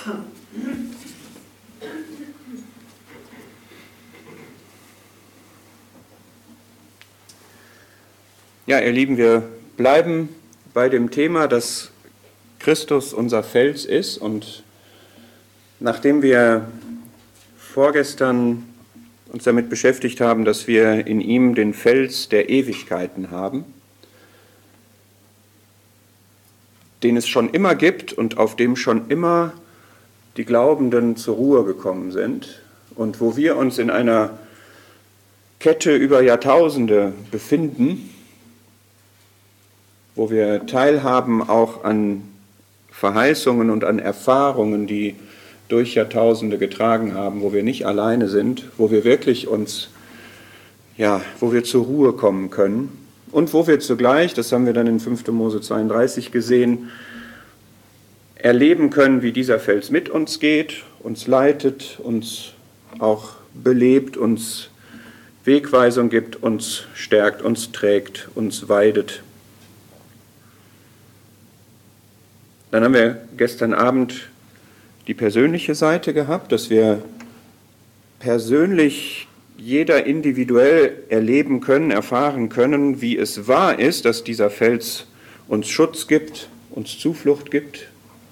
Ja, ihr Lieben, wir bleiben bei dem Thema, dass Christus unser Fels ist, und nachdem wir vorgestern uns damit beschäftigt haben, dass wir in ihm den Fels der Ewigkeiten haben, den es schon immer gibt und auf dem schon immer die Glaubenden zur Ruhe gekommen sind und wo wir uns in einer Kette über Jahrtausende befinden, wo wir teilhaben auch an Verheißungen und an Erfahrungen, die durch Jahrtausende getragen haben, wo wir nicht alleine sind, wo wir wirklich wo wir zur Ruhe kommen können und wo wir zugleich, das haben wir dann in 5. Mose 32 gesehen, erleben können, wie dieser Fels mit uns geht, uns leitet, uns auch belebt, uns Wegweisung gibt, uns stärkt, uns trägt, uns weidet. Dann haben wir gestern Abend die persönliche Seite gehabt, dass wir persönlich jeder individuell erleben können, erfahren können, wie es wahr ist, dass dieser Fels uns Schutz gibt, uns Zuflucht gibt,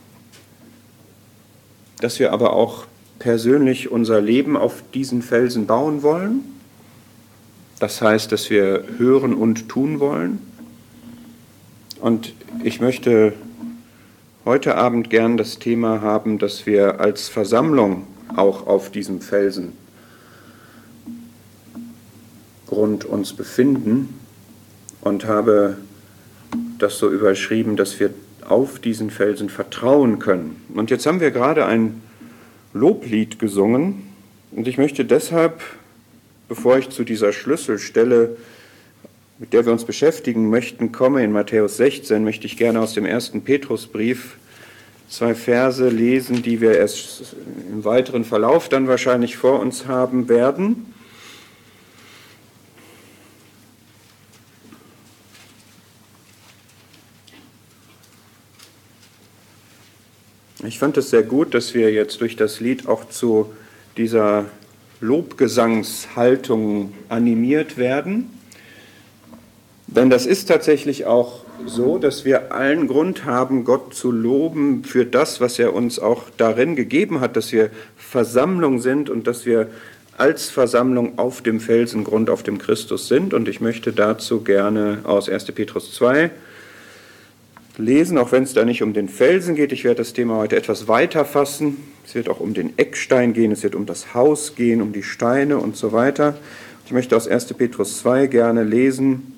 dass wir aber auch persönlich unser Leben auf diesen Felsen bauen wollen. Das heißt, dass wir hören und tun wollen. Und ich möchte heute Abend gern das Thema haben, dass wir als Versammlung auch auf diesem Felsengrund uns befinden, und habe das so überschrieben, dass wir auf diesen Felsen vertrauen können. Und jetzt haben wir gerade ein Loblied gesungen, und ich möchte deshalb, bevor ich zu dieser Schlüsselstelle, mit der wir uns beschäftigen möchten, komme, in Matthäus 16, möchte ich gerne aus dem 1. Petrusbrief 2 Verse lesen, die wir erst im weiteren Verlauf dann wahrscheinlich vor uns haben werden. Ich fand es sehr gut, dass wir jetzt durch das Lied auch zu dieser Lobgesangshaltung animiert werden. Denn das ist tatsächlich auch so, dass wir allen Grund haben, Gott zu loben für das, was er uns auch darin gegeben hat, dass wir Versammlung sind und dass wir als Versammlung auf dem Felsengrund, auf dem Christus sind. Und ich möchte dazu gerne aus 1. Petrus 2 lesen, auch wenn es da nicht um den Felsen geht. Ich werde das Thema heute etwas weiter fassen. Es wird auch um den Eckstein gehen, es wird um das Haus gehen, um die Steine und so weiter. Ich möchte aus 1. Petrus 2 gerne lesen,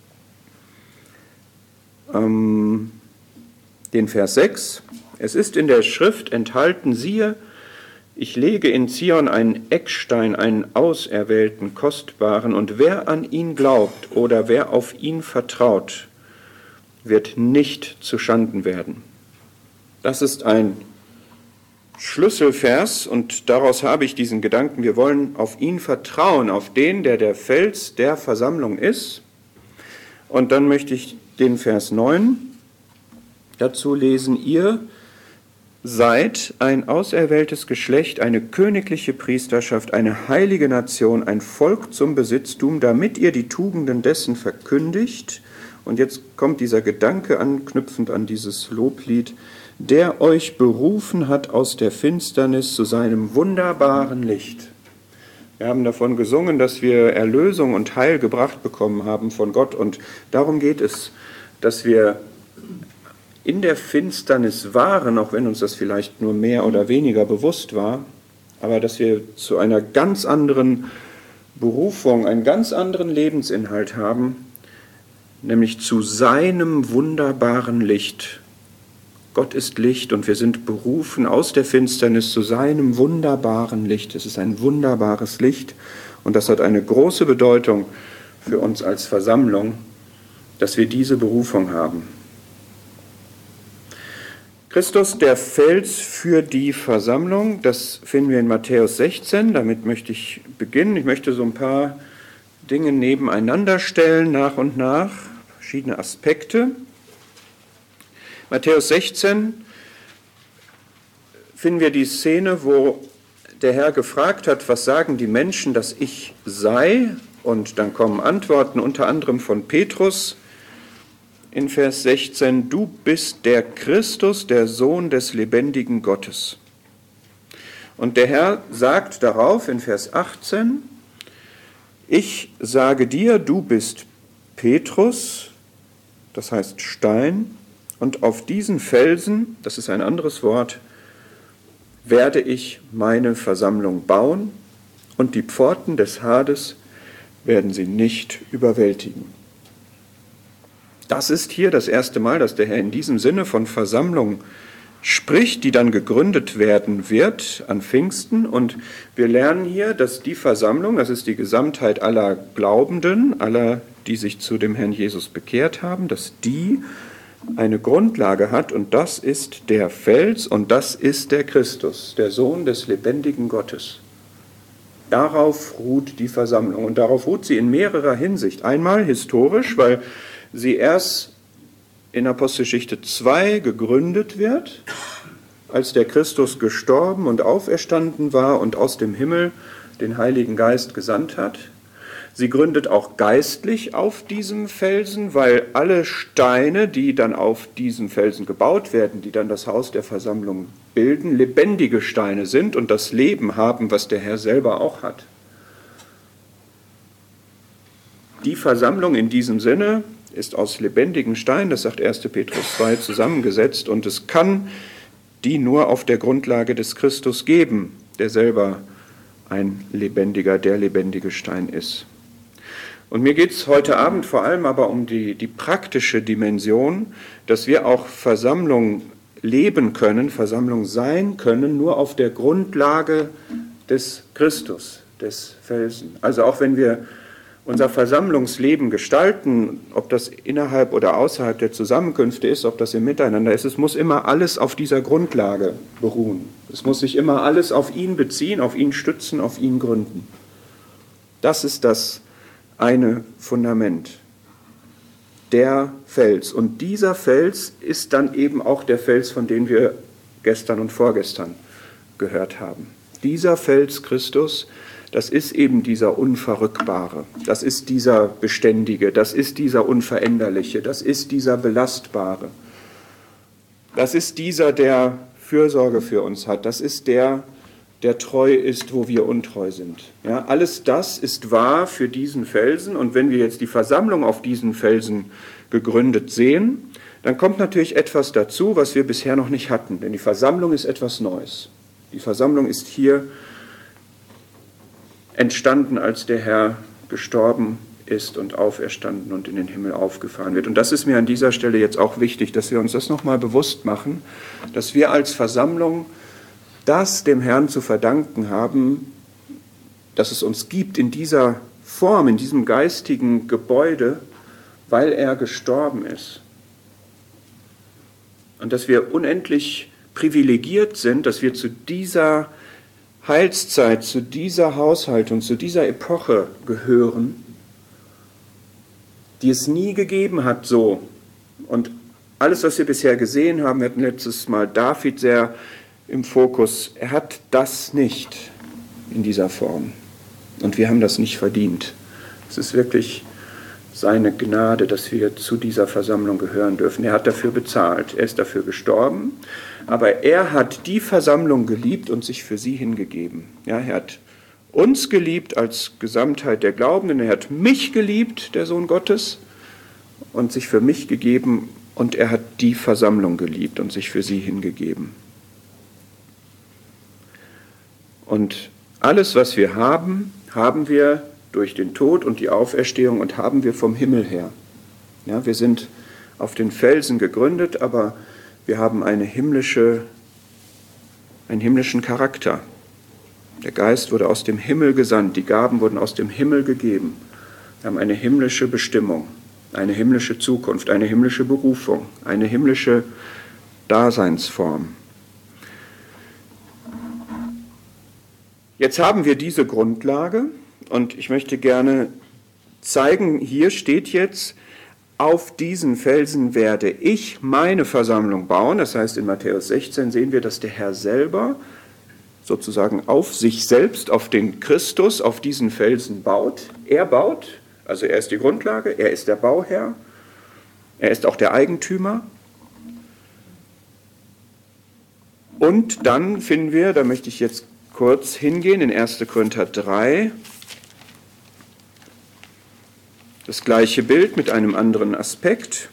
den Vers 6. Es ist in der Schrift enthalten, siehe, ich lege in Zion einen Eckstein, einen auserwählten, kostbaren, und wer an ihn glaubt oder wer auf ihn vertraut, wird nicht zuschanden werden. Das ist ein Schlüsselvers, und daraus habe ich diesen Gedanken, wir wollen auf ihn vertrauen, auf den, der der Fels der Versammlung ist. Und dann möchte ich den Vers 9 dazu lesen. Ihr seid ein auserwähltes Geschlecht, eine königliche Priesterschaft, eine heilige Nation, ein Volk zum Besitztum, damit ihr die Tugenden dessen verkündigt. Und jetzt kommt dieser Gedanke anknüpfend an dieses Loblied, der euch berufen hat aus der Finsternis zu seinem wunderbaren Licht. Wir haben davon gesungen, dass wir Erlösung und Heil gebracht bekommen haben von Gott. Und darum geht es, dass wir in der Finsternis waren, auch wenn uns das vielleicht nur mehr oder weniger bewusst war, aber dass wir zu einer ganz anderen Berufung, einen ganz anderen Lebensinhalt haben, nämlich zu seinem wunderbaren Licht. Gott ist Licht und wir sind berufen aus der Finsternis zu seinem wunderbaren Licht. Es ist ein wunderbares Licht und das hat eine große Bedeutung für uns als Versammlung, dass wir diese Berufung haben. Christus, der Fels für die Versammlung, das finden wir in Matthäus 16. Damit möchte ich beginnen. Ich möchte so ein paar Dinge nebeneinander stellen, nach und nach, verschiedene Aspekte. Matthäus 16, finden wir die Szene, wo der Herr gefragt hat, was sagen die Menschen, dass ich sei? Und dann kommen Antworten unter anderem von Petrus in Vers 16, du bist der Christus, der Sohn des lebendigen Gottes. Und der Herr sagt darauf in Vers 18, ich sage dir, du bist Petrus, das heißt Stein, und auf diesen Felsen, das ist ein anderes Wort, werde ich meine Versammlung bauen und die Pforten des Hades werden sie nicht überwältigen. Das ist hier das erste Mal, dass der Herr in diesem Sinne von Versammlung spricht, die dann gegründet werden wird an Pfingsten. Und wir lernen hier, dass die Versammlung, das ist die Gesamtheit aller Glaubenden, aller, die sich zu dem Herrn Jesus bekehrt haben, dass die eine Grundlage hat und das ist der Fels und das ist der Christus, der Sohn des lebendigen Gottes. Darauf ruht die Versammlung und darauf ruht sie in mehrerer Hinsicht. Einmal historisch, weil sie erst in Apostelgeschichte 2 gegründet wird, als der Christus gestorben und auferstanden war und aus dem Himmel den Heiligen Geist gesandt hat. Sie gründet auch geistlich auf diesem Felsen, weil alle Steine, die dann auf diesem Felsen gebaut werden, die dann das Haus der Versammlung bilden, lebendige Steine sind und das Leben haben, was der Herr selber auch hat. Die Versammlung in diesem Sinne ist aus lebendigen Steinen, das sagt 1. Petrus 2, zusammengesetzt und es kann die nur auf der Grundlage des Christus geben, der selber ein lebendiger, der lebendige Stein ist. Und mir geht es heute Abend vor allem aber um die praktische Dimension, dass wir auch Versammlung leben können, Versammlung sein können, nur auf der Grundlage des Christus, des Felsen. Also auch wenn wir unser Versammlungsleben gestalten, ob das innerhalb oder außerhalb der Zusammenkünfte ist, ob das im Miteinander ist, es muss immer alles auf dieser Grundlage beruhen. Es muss sich immer alles auf ihn beziehen, auf ihn stützen, auf ihn gründen. Das ist das eine Fundament, der Fels. Und dieser Fels ist dann eben auch der Fels, von dem wir gestern und vorgestern gehört haben. Dieser Fels Christus, das ist eben dieser Unverrückbare, das ist dieser Beständige, das ist dieser Unveränderliche, das ist dieser Belastbare. Das ist dieser, der Fürsorge für uns hat, das ist der treu ist, wo wir untreu sind. Ja, alles das ist wahr für diesen Felsen und wenn wir jetzt die Versammlung auf diesen Felsen gegründet sehen, dann kommt natürlich etwas dazu, was wir bisher noch nicht hatten, denn die Versammlung ist etwas Neues. Die Versammlung ist hier entstanden, als der Herr gestorben ist und auferstanden und in den Himmel aufgefahren wird. Und das ist mir an dieser Stelle jetzt auch wichtig, dass wir uns das nochmal bewusst machen, dass wir als Versammlung das dem Herrn zu verdanken haben, dass es uns gibt in dieser Form, in diesem geistigen Gebäude, weil er gestorben ist. Und dass wir unendlich privilegiert sind, dass wir zu dieser Heilszeit, zu dieser Haushaltung, zu dieser Epoche gehören, die es nie gegeben hat so. Und alles, was wir bisher gesehen haben, wir hatten letztes Mal David sehr im Fokus, er hat das nicht in dieser Form. Und wir haben das nicht verdient. Es ist wirklich seine Gnade, dass wir zu dieser Versammlung gehören dürfen. Er hat dafür bezahlt, er ist dafür gestorben, aber er hat die Versammlung geliebt und sich für sie hingegeben. Ja, er hat uns geliebt als Gesamtheit der Glaubenden, er hat mich geliebt, der Sohn Gottes, und sich für mich gegeben und er hat die Versammlung geliebt und sich für sie hingegeben. Und alles, was wir haben, haben wir durch den Tod und die Auferstehung und haben wir vom Himmel her. Ja, wir sind auf den Felsen gegründet, aber wir haben einen himmlischen Charakter. Der Geist wurde aus dem Himmel gesandt, die Gaben wurden aus dem Himmel gegeben. Wir haben eine himmlische Bestimmung, eine himmlische Zukunft, eine himmlische Berufung, eine himmlische Daseinsform. Jetzt haben wir diese Grundlage und ich möchte gerne zeigen, hier steht jetzt auf diesen Felsen werde ich meine Versammlung bauen. Das heißt, in Matthäus 16 sehen wir, dass der Herr selber sozusagen auf sich selbst, auf den Christus, auf diesen Felsen baut. Er baut, also er ist die Grundlage, er ist der Bauherr, er ist auch der Eigentümer. Und dann finden wir, da möchte ich jetzt kurz hingehen, in 1. Korinther 3, das gleiche Bild mit einem anderen Aspekt.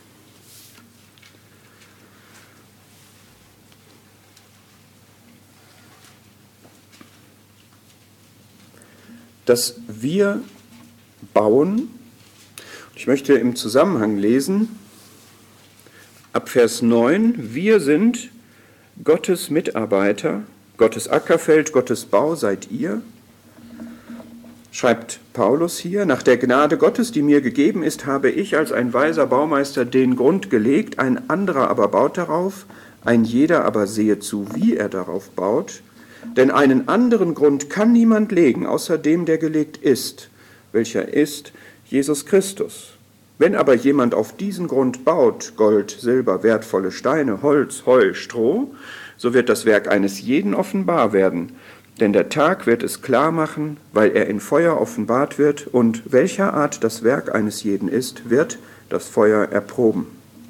Dass wir bauen, ich möchte im Zusammenhang lesen, ab Vers 9, wir sind Gottes Mitarbeiter, Gottes Ackerfeld, Gottes Bau seid ihr, schreibt Paulus hier, nach der Gnade Gottes, die mir gegeben ist, habe ich als ein weiser Baumeister den Grund gelegt, ein anderer aber baut darauf, ein jeder aber sehe zu, wie er darauf baut, denn einen anderen Grund kann niemand legen, außer dem, der gelegt ist, welcher ist Jesus Christus. Wenn aber jemand auf diesen Grund baut, Gold, Silber, wertvolle Steine, Holz, Heu, Stroh, so wird das Werk eines jeden offenbar werden. Denn der Tag wird es klar machen, weil er in Feuer offenbart wird, und welcher Art das Werk eines jeden ist, wird das Feuer erproben.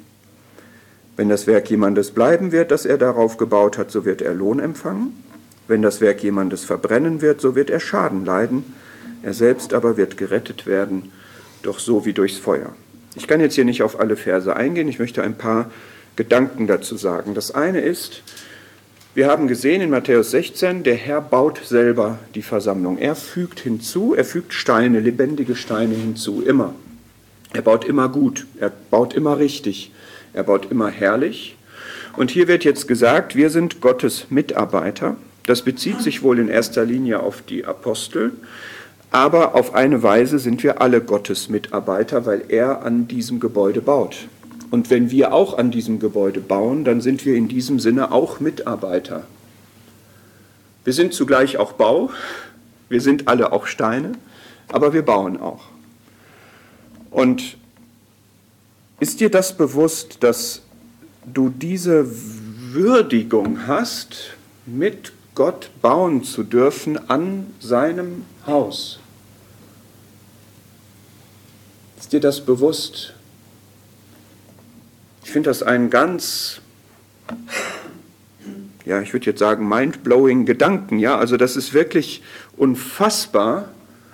Wenn das Werk jemandes bleiben wird, das er darauf gebaut hat, so wird er Lohn empfangen. Wenn das Werk jemandes verbrennen wird, so wird er Schaden leiden. Er selbst aber wird gerettet werden, doch so wie durchs Feuer. Ich kann jetzt hier nicht auf alle Verse eingehen, ich möchte ein paar Gedanken dazu sagen. Das eine ist, wir haben gesehen in Matthäus 16, der Herr baut selber die Versammlung. Er fügt hinzu, er fügt Steine, lebendige Steine hinzu, immer. Er baut immer gut, er baut immer richtig, er baut immer herrlich. Und hier wird jetzt gesagt, wir sind Gottes Mitarbeiter. Das bezieht sich wohl in erster Linie auf die Apostel, aber auf eine Weise sind wir alle Gottes Mitarbeiter, weil er an diesem Gebäude baut. Und wenn wir auch an diesem Gebäude bauen, dann sind wir in diesem Sinne auch Mitarbeiter. Wir sind zugleich auch Bau, wir sind alle auch Steine, aber wir bauen auch. Und ist dir das bewusst, dass du diese Würdigung hast, mit Gott bauen zu dürfen an seinem Haus? Ist dir das bewusst? Ich finde das einen ganz, ja, ich würde jetzt sagen, mind-blowing Gedanken. Ja, also das ist wirklich unfassbar,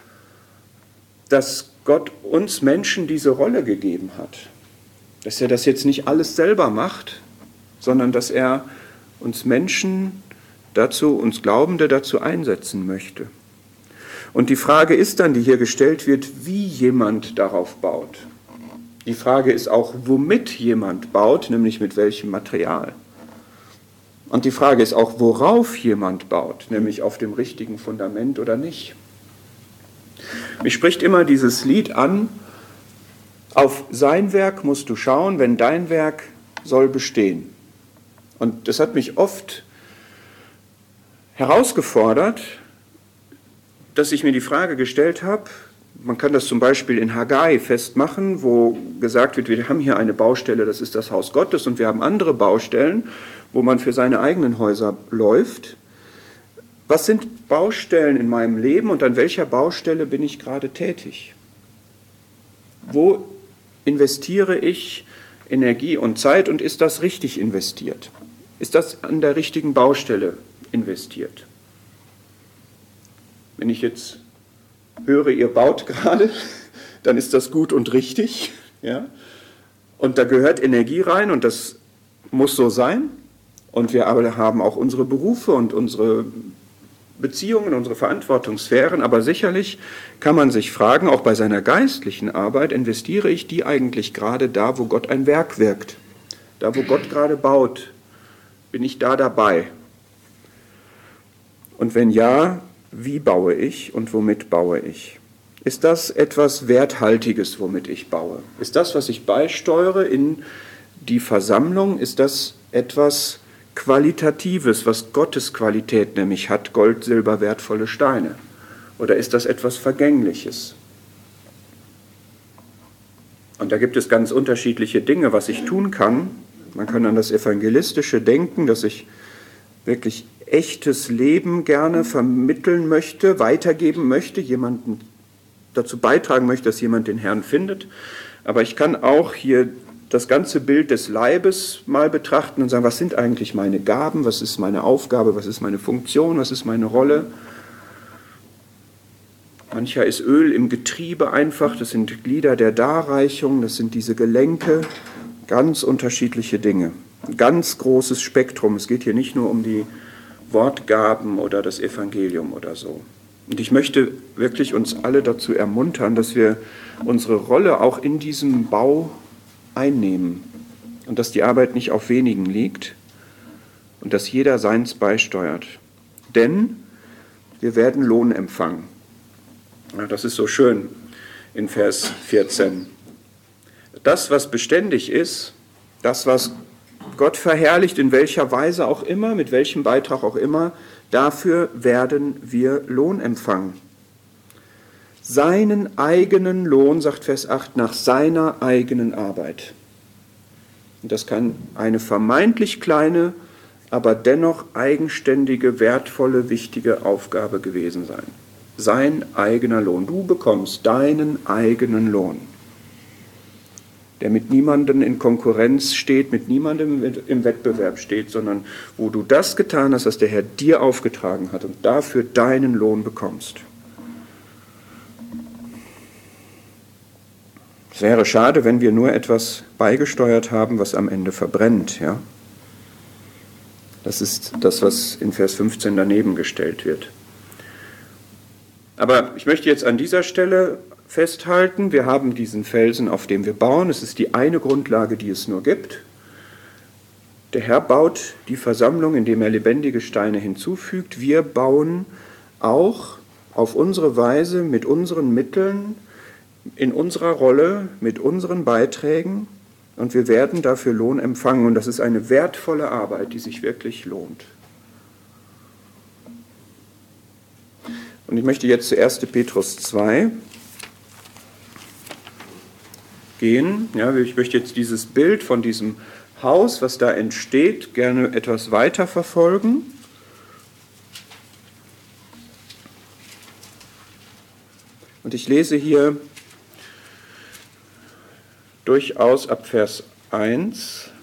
dass Gott uns Menschen diese Rolle gegeben hat. Dass er das jetzt nicht alles selber macht, sondern dass er uns Menschen dazu, uns Glaubende dazu einsetzen möchte. Und die Frage ist dann, die hier gestellt wird, wie jemand darauf baut. Die Frage ist auch, womit jemand baut, nämlich mit welchem Material. Und die Frage ist auch, worauf jemand baut, nämlich auf dem richtigen Fundament oder nicht. Mich spricht immer dieses Lied an, auf sein Werk musst du schauen, wenn dein Werk soll bestehen. Und das hat mich oft herausgefordert, dass ich mir die Frage gestellt habe, man kann das zum Beispiel in Haggai festmachen, wo gesagt wird, wir haben hier eine Baustelle, das ist das Haus Gottes, und wir haben andere Baustellen, wo man für seine eigenen Häuser läuft. Was sind Baustellen in meinem Leben und an welcher Baustelle bin ich gerade tätig? Wo investiere ich Energie und Zeit und ist das richtig investiert? Ist das an der richtigen Baustelle investiert? Wenn ich jetzt höre, ihr baut gerade, dann ist das gut und richtig. Ja? Und da gehört Energie rein und das muss so sein. Und wir aber haben auch unsere Berufe und unsere Beziehungen, unsere Verantwortungssphären. Aber sicherlich kann man sich fragen, auch bei seiner geistlichen Arbeit, investiere ich die eigentlich gerade da, wo Gott ein Werk wirkt? Da, wo Gott gerade baut, bin ich da dabei? Und wenn ja, wie baue ich und womit baue ich? Ist das etwas Werthaltiges, womit ich baue? Ist das, was ich beisteuere in die Versammlung, ist das etwas Qualitatives, was Gottes Qualität nämlich hat, Gold, Silber, wertvolle Steine? Oder ist das etwas Vergängliches? Und da gibt es ganz unterschiedliche Dinge, was ich tun kann. Man kann an das Evangelistische denken, dass ich wirklich echtes Leben gerne vermitteln möchte, weitergeben möchte, jemanden dazu beitragen möchte, dass jemand den Herrn findet. Aber ich kann auch hier das ganze Bild des Leibes mal betrachten und sagen, was sind eigentlich meine Gaben, was ist meine Aufgabe, was ist meine Funktion, was ist meine Rolle. Mancher ist Öl im Getriebe einfach, das sind Glieder der Darreichung, das sind diese Gelenke, ganz unterschiedliche Dinge. Ein ganz großes Spektrum. Es geht hier nicht nur um die Wortgaben oder das Evangelium oder so. Und ich möchte wirklich uns alle dazu ermuntern, dass wir unsere Rolle auch in diesem Bau einnehmen und dass die Arbeit nicht auf wenigen liegt und dass jeder seins beisteuert. Denn wir werden Lohn empfangen. Ja, das ist so schön in Vers 14. Das, was beständig ist, das, was Gott verherrlicht, in welcher Weise auch immer, mit welchem Beitrag auch immer, dafür werden wir Lohn empfangen. Seinen eigenen Lohn, sagt Vers 8, nach seiner eigenen Arbeit. Und das kann eine vermeintlich kleine, aber dennoch eigenständige, wertvolle, wichtige Aufgabe gewesen sein. Sein eigener Lohn. Du bekommst deinen eigenen Lohn, der mit niemandem in Konkurrenz steht, mit niemandem im Wettbewerb steht, sondern wo du das getan hast, was der Herr dir aufgetragen hat und dafür deinen Lohn bekommst. Es wäre schade, wenn wir nur etwas beigesteuert haben, was am Ende verbrennt. Ja? Das ist das, was in Vers 15 daneben gestellt wird. Aber ich möchte jetzt an dieser Stelle festhalten, wir haben diesen Felsen, auf dem wir bauen. Es ist die eine Grundlage, die es nur gibt. Der Herr baut die Versammlung, indem er lebendige Steine hinzufügt. Wir bauen auch auf unsere Weise, mit unseren Mitteln, in unserer Rolle, mit unseren Beiträgen. Und wir werden dafür Lohn empfangen. Und das ist eine wertvolle Arbeit, die sich wirklich lohnt. Und ich möchte jetzt zu 1. Petrus 2 gehen. Ja, ich möchte jetzt dieses Bild von diesem Haus, was da entsteht, gerne etwas weiter verfolgen. Und ich lese hier durchaus ab Vers 1.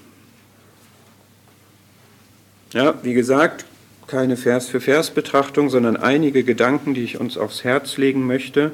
Ja, wie gesagt, keine Vers-für-Vers-Betrachtung, sondern einige Gedanken, die ich uns aufs Herz legen möchte.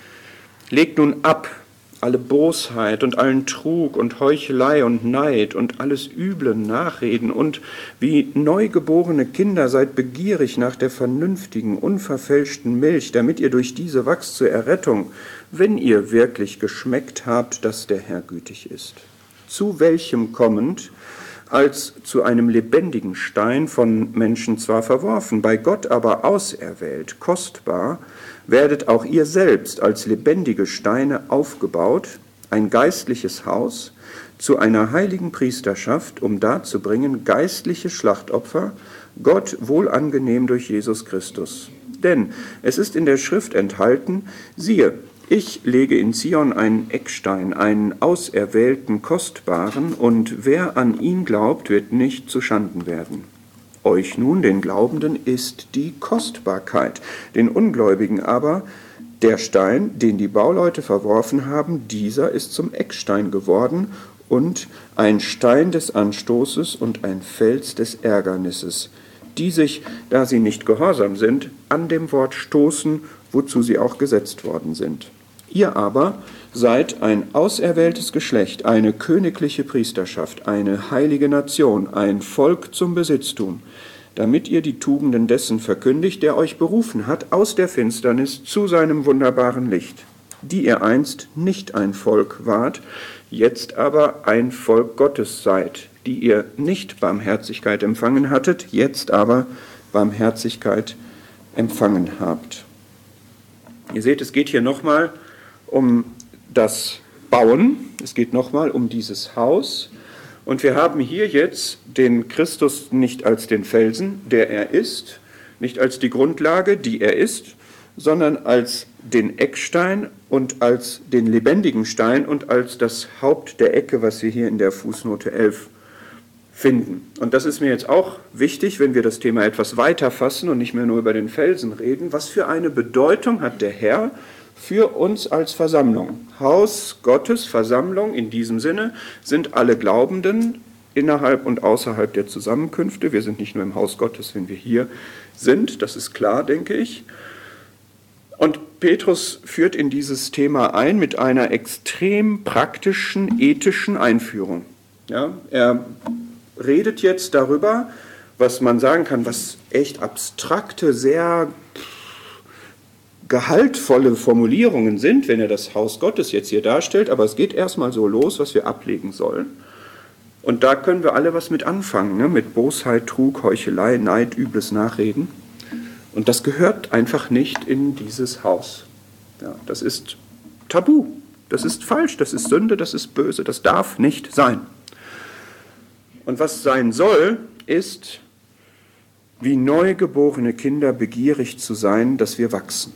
Legt nun ab alle Bosheit und allen Trug und Heuchelei und Neid und alles üble Nachreden und wie neugeborene Kinder seid begierig nach der vernünftigen, unverfälschten Milch, damit ihr durch diese wachst zur Errettung, wenn ihr wirklich geschmeckt habt, dass der Herr gütig ist. Zu welchem kommend, als zu einem lebendigen Stein, von Menschen zwar verworfen, bei Gott aber auserwählt, kostbar, werdet auch ihr selbst als lebendige Steine aufgebaut, ein geistliches Haus, zu einer heiligen Priesterschaft, um darzubringen geistliche Schlachtopfer, Gott wohlangenehm durch Jesus Christus. Denn es ist in der Schrift enthalten, siehe, ich lege in Zion einen Eckstein, einen auserwählten, kostbaren, und wer an ihn glaubt, wird nicht zuschanden werden. Euch nun, den Glaubenden, ist die Kostbarkeit, den Ungläubigen aber der Stein, den die Bauleute verworfen haben, dieser ist zum Eckstein geworden und ein Stein des Anstoßes und ein Fels des Ärgernisses, die sich, da sie nicht gehorsam sind, an dem Wort stoßen, wozu sie auch gesetzt worden sind. Ihr aber seid ein auserwähltes Geschlecht, eine königliche Priesterschaft, eine heilige Nation, ein Volk zum Besitztum, damit ihr die Tugenden dessen verkündigt, der euch berufen hat aus der Finsternis zu seinem wunderbaren Licht, die ihr einst nicht ein Volk wart, jetzt aber ein Volk Gottes seid, die ihr nicht Barmherzigkeit empfangen hattet, jetzt aber Barmherzigkeit empfangen habt. Ihr seht, es geht hier nochmal um das Bauen, es geht nochmal um dieses Haus. Und wir haben hier jetzt den Christus nicht als den Felsen, der er ist, nicht als die Grundlage, die er ist, sondern als den Eckstein und als den lebendigen Stein und als das Haupt der Ecke, was wir hier in der Fußnote 11 finden. Und das ist mir jetzt auch wichtig, wenn wir das Thema etwas weiter fassen und nicht mehr nur über den Felsen reden. Was für eine Bedeutung hat der Herr für uns als Versammlung? Haus Gottes, Versammlung in diesem Sinne, sind alle Glaubenden innerhalb und außerhalb der Zusammenkünfte. Wir sind nicht nur im Haus Gottes, wenn wir hier sind, das ist klar, denke ich. Und Petrus führt in dieses Thema ein mit einer extrem praktischen, ethischen Einführung. Ja, er redet jetzt darüber, was man sagen kann, was echt abstrakte, sehr gehaltvolle Formulierungen sind, wenn er das Haus Gottes jetzt hier darstellt, aber es geht erstmal so los, was wir ablegen sollen. Und da können wir alle was mit anfangen, ne? Mit Bosheit, Trug, Heuchelei, Neid, übles Nachreden. Und das gehört einfach nicht in dieses Haus. Ja, das ist Tabu, das ist falsch, das ist Sünde, das ist böse, das darf nicht sein. Und was sein soll, ist, wie neugeborene Kinder begierig zu sein, dass wir wachsen.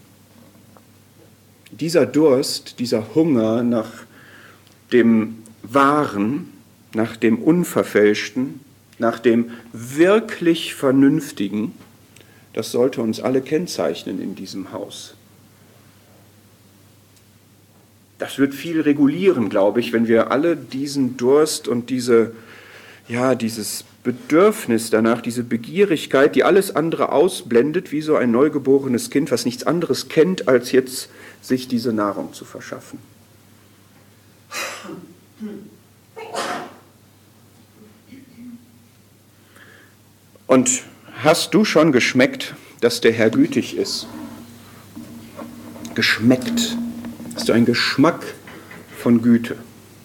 Dieser Durst, dieser Hunger nach dem Wahren, nach dem Unverfälschten, nach dem wirklich Vernünftigen, das sollte uns alle kennzeichnen in diesem Haus. Das wird viel regulieren, glaube ich, wenn wir alle diesen Durst und dieses Bedürfnis danach, diese Begierigkeit, die alles andere ausblendet, wie so ein neugeborenes Kind, was nichts anderes kennt, als jetzt sich diese Nahrung zu verschaffen. Und hast du schon geschmeckt, dass der Herr gütig ist? Geschmeckt. Hast du einen Geschmack von Güte?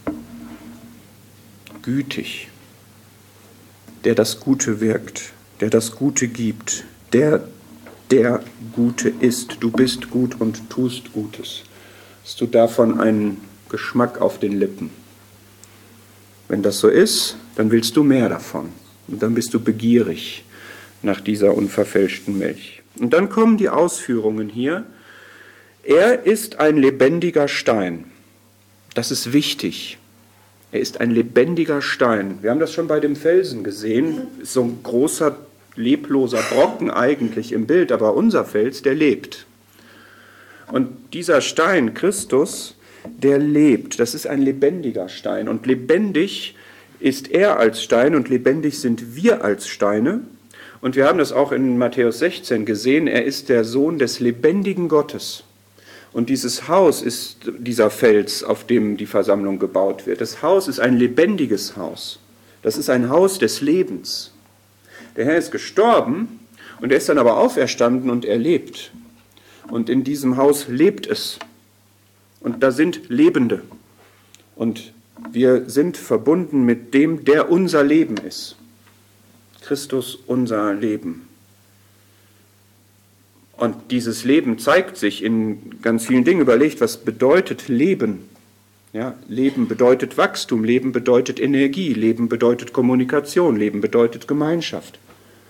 Gütig. Der das Gute wirkt, der das Gute gibt, der Gute ist. Du bist gut und tust Gutes. Hast du davon einen Geschmack auf den Lippen? Wenn das so ist, dann willst du mehr davon. Und dann bist du begierig nach dieser unverfälschten Milch. Und dann kommen die Ausführungen hier. Er ist ein lebendiger Stein. Das ist wichtig. Er ist ein lebendiger Stein. Wir haben das schon bei dem Felsen gesehen. Ist so ein großer, lebloser Brocken eigentlich im Bild, aber unser Fels, der lebt. Und dieser Stein, Christus, der lebt. Das ist ein lebendiger Stein. Und lebendig ist er als Stein und lebendig sind wir als Steine. Und wir haben das auch in Matthäus 16 gesehen. Er ist der Sohn des lebendigen Gottes. Und dieses Haus ist dieser Fels, auf dem die Versammlung gebaut wird. Das Haus ist ein lebendiges Haus. Das ist ein Haus des Lebens. Der Herr ist gestorben und er ist dann aber auferstanden und er lebt. Und in diesem Haus lebt es. Und da sind Lebende. Und wir sind verbunden mit dem, der unser Leben ist. Christus, unser Leben. Und dieses Leben zeigt sich in ganz vielen Dingen. Überlegt, was bedeutet Leben? Ja, Leben bedeutet Wachstum, Leben bedeutet Energie, Leben bedeutet Kommunikation, Leben bedeutet Gemeinschaft.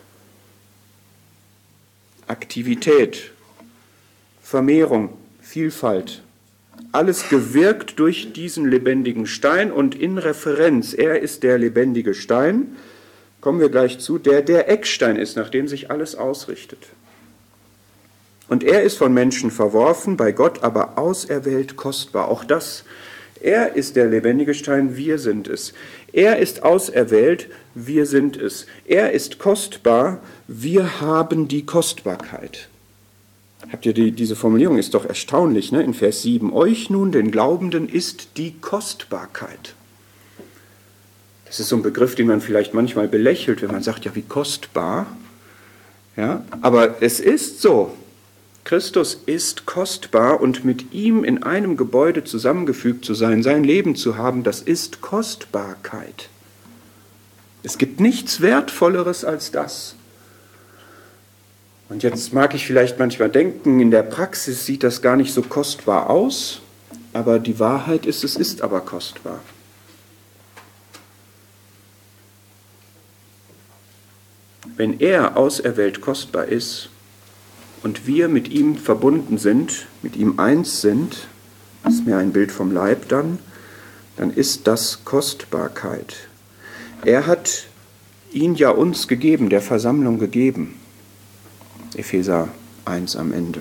Aktivität, Vermehrung, Vielfalt. Alles gewirkt durch diesen lebendigen Stein und in Referenz, er ist der lebendige Stein, kommen wir gleich zu, der Eckstein ist, nach dem sich alles ausrichtet. Und er ist von Menschen verworfen, bei Gott aber auserwählt kostbar. Auch das, er ist der lebendige Stein, wir sind es. Er ist auserwählt, wir sind es. Er ist kostbar, wir haben die Kostbarkeit. Habt ihr diese Formulierung, ist doch erstaunlich, ne? In Vers 7. Euch nun, den Glaubenden, ist die Kostbarkeit. Das ist so ein Begriff, den man vielleicht manchmal belächelt, wenn man sagt, ja, wie kostbar. Ja, aber es ist so. Christus ist kostbar und mit ihm in einem Gebäude zusammengefügt zu sein, sein Leben zu haben, das ist Kostbarkeit. Es gibt nichts Wertvolleres als das. Und jetzt mag ich vielleicht manchmal denken, in der Praxis sieht das gar nicht so kostbar aus, aber die Wahrheit ist, es ist aber kostbar. Wenn er auserwählt kostbar ist, und wir mit ihm verbunden sind, mit ihm eins sind, das ist mehr ein Bild vom Leib dann ist das Kostbarkeit. Er hat ihn ja uns gegeben, der Versammlung gegeben. Epheser 1 am Ende.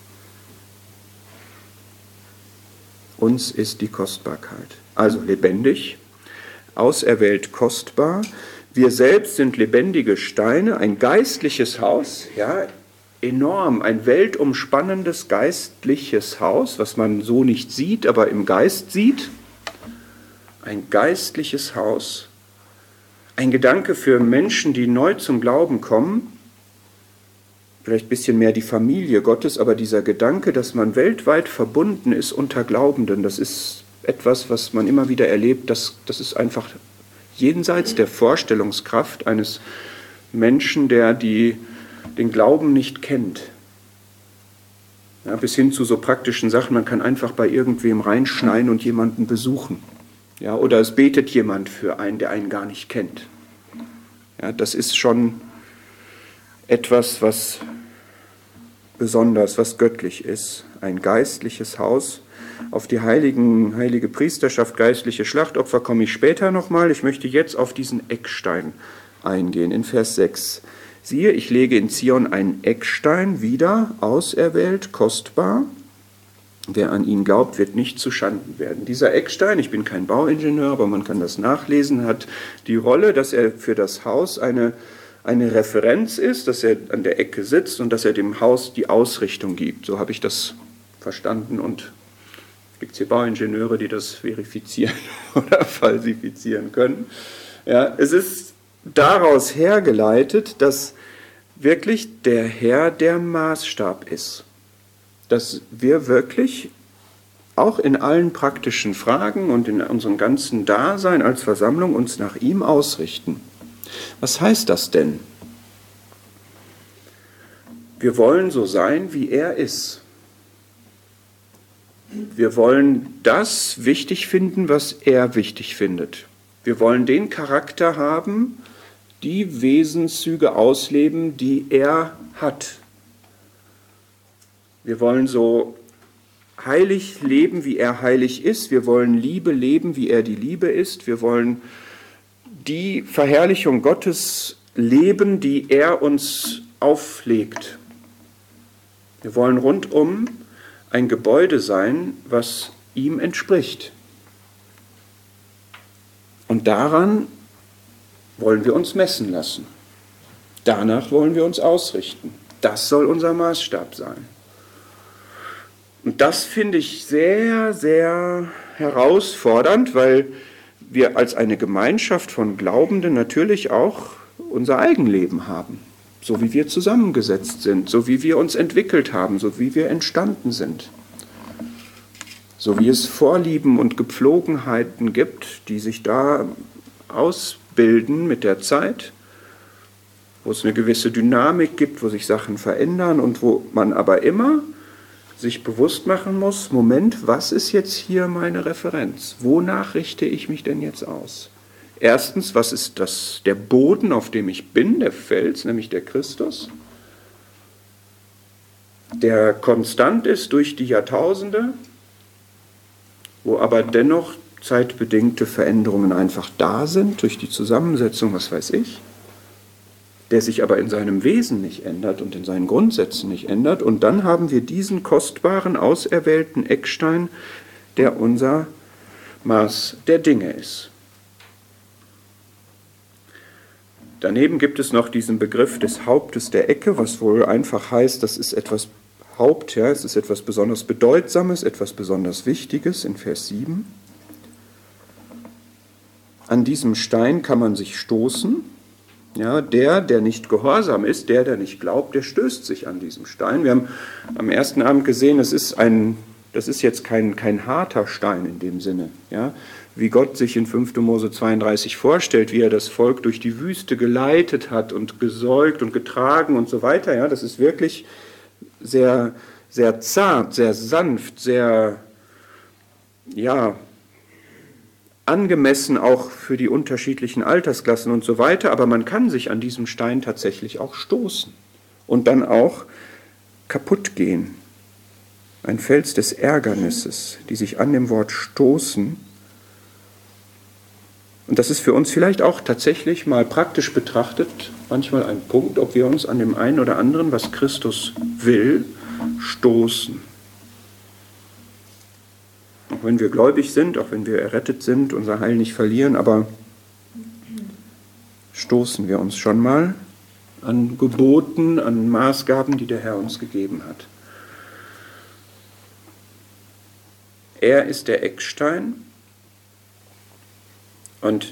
Uns ist die Kostbarkeit. Also lebendig, auserwählt kostbar. Wir selbst sind lebendige Steine, ein geistliches Haus, ja, enorm, ein weltumspannendes geistliches Haus, was man so nicht sieht, aber im Geist sieht. Ein geistliches Haus, ein Gedanke für Menschen, die neu zum Glauben kommen, vielleicht ein bisschen mehr die Familie Gottes, aber dieser Gedanke, dass man weltweit verbunden ist unter Glaubenden, das ist etwas, was man immer wieder erlebt, das ist einfach jenseits der Vorstellungskraft eines Menschen, der den Glauben nicht kennt. Ja, bis hin zu so praktischen Sachen, man kann einfach bei irgendwem reinschneien und jemanden besuchen. Ja, oder es betet jemand für einen, der einen gar nicht kennt. Ja, das ist schon etwas, was besonders, was göttlich ist. Ein geistliches Haus. Auf die heilige Priesterschaft, geistliche Schlachtopfer komme ich später nochmal. Ich möchte jetzt auf diesen Eckstein eingehen. In Vers 6. Siehe, ich lege in Zion einen Eckstein, wieder auserwählt, kostbar. Wer an ihn glaubt, wird nicht zuschanden werden. Dieser Eckstein, ich bin kein Bauingenieur, aber man kann das nachlesen, hat die Rolle, dass er für das Haus eine Referenz ist, dass er an der Ecke sitzt und dass er dem Haus die Ausrichtung gibt. So habe ich das verstanden und gibt es hier Bauingenieure, die das verifizieren oder falsifizieren können. Ja, es ist daraus hergeleitet, dass wirklich der Herr der Maßstab ist. Dass wir wirklich auch in allen praktischen Fragen und in unserem ganzen Dasein als Versammlung uns nach ihm ausrichten. Was heißt das denn? Wir wollen so sein, wie er ist. Wir wollen das wichtig finden, was er wichtig findet. Wir wollen den Charakter haben, die Wesenszüge ausleben, die er hat. Wir wollen so heilig leben, wie er heilig ist. Wir wollen Liebe leben, wie er die Liebe ist. Wir wollen die Verherrlichung Gottes leben, die er uns auflegt. Wir wollen rundum ein Gebäude sein, was ihm entspricht. Und daran wollen wir uns messen lassen. Danach wollen wir uns ausrichten. Das soll unser Maßstab sein. Und das finde ich sehr, sehr herausfordernd, weil wir als eine Gemeinschaft von Glaubenden natürlich auch unser Eigenleben haben. So wie wir zusammengesetzt sind, so wie wir uns entwickelt haben, so wie wir entstanden sind. So wie es Vorlieben und Gepflogenheiten gibt, die sich da ausbilden mit der Zeit, wo es eine gewisse Dynamik gibt, wo sich Sachen verändern und wo man aber immer sich bewusst machen muss, Moment, was ist jetzt hier meine Referenz? Wonach richte ich mich denn jetzt aus? Erstens, was ist der Boden, auf dem ich bin, der Fels, nämlich der Christus, der konstant ist durch die Jahrtausende, wo aber dennoch zeitbedingte Veränderungen einfach da sind, durch die Zusammensetzung, was weiß ich, der sich aber in seinem Wesen nicht ändert und in seinen Grundsätzen nicht ändert. Und dann haben wir diesen kostbaren, auserwählten Eckstein, der unser Maß der Dinge ist. Daneben gibt es noch diesen Begriff des Hauptes der Ecke, was wohl einfach heißt, das ist etwas Haupt, ja, es ist etwas besonders Bedeutsames, etwas besonders Wichtiges in Vers 7. An diesem Stein kann man sich stoßen. Ja, der nicht gehorsam ist, der nicht glaubt, der stößt sich an diesem Stein. Wir haben am ersten Abend gesehen, das ist jetzt kein harter Stein in dem Sinne, ja, wie Gott sich in 5. Mose 32 vorstellt, wie er das Volk durch die Wüste geleitet hat und gesäugt und getragen und so weiter. Ja, das ist wirklich sehr, sehr zart, sehr sanft, sehr, ja, angemessen auch für die unterschiedlichen Altersklassen und so weiter, aber man kann sich an diesem Stein tatsächlich auch stoßen und dann auch kaputt gehen. Ein Fels des Ärgernisses, die sich an dem Wort stoßen. Und das ist für uns vielleicht auch tatsächlich mal praktisch betrachtet manchmal ein Punkt, ob wir uns an dem einen oder anderen, was Christus will, stoßen. Auch wenn wir gläubig sind, auch wenn wir errettet sind, unser Heil nicht verlieren, aber stoßen wir uns schon mal an Geboten, an Maßgaben, die der Herr uns gegeben hat. Er ist der Eckstein und